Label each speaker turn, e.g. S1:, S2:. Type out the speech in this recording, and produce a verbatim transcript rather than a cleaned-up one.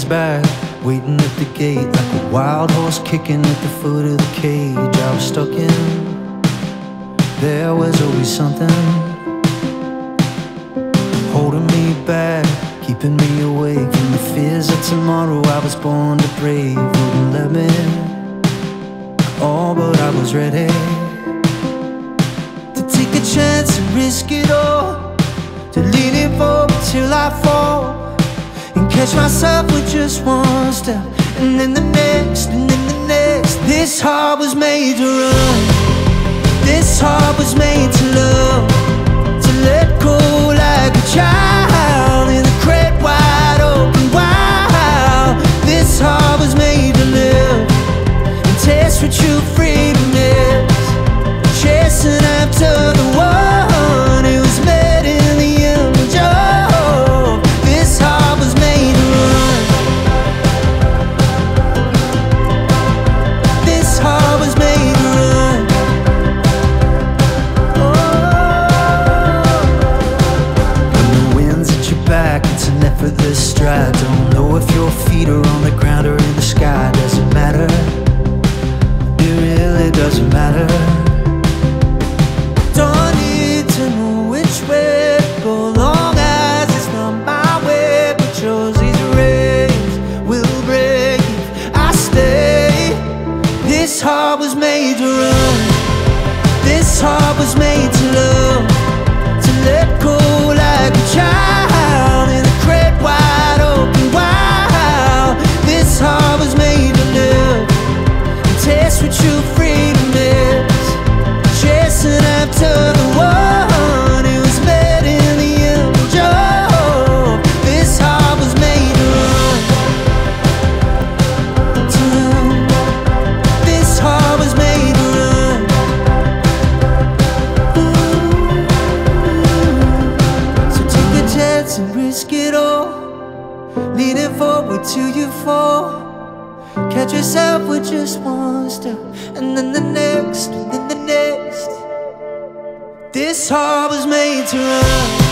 S1: back, waiting at the gate like a wild horse kicking at the foot of the cage I was stuck in. There was always something holding me back, keeping me awake from the fears of tomorrow I was born to brave. Wouldn't let me, oh, but I was ready to take a chance and risk it all, to lean it forward till I fall, and catch myself with just one step, and then the next, and then the next. This heart was made to run, this heart was made to love, to let go like a child in the crate wide open wild. This heart was made to live and taste what true freedom is, chasing after the one who was made in the image of. This heart was made to run, this heart was made to run. Back, it's an effortless stride. Don't know if your feet are on the ground or in the sky. Doesn't matter, it really doesn't matter. Don't need to know which way to go, long as it's not my way. But yours, these rays will break if I stay. This heart was made to run, this heart was made to love, to let go like a child. This heart was made to live and taste what true freedom is, chasing after the one who was made in the image of. This heart was made to run, to run. This heart was made to run. Ooh. So take a chance and risk it all, leaning forward till you fall, catch yourself with just one step, and then the next, and then the next. This heart was made to run.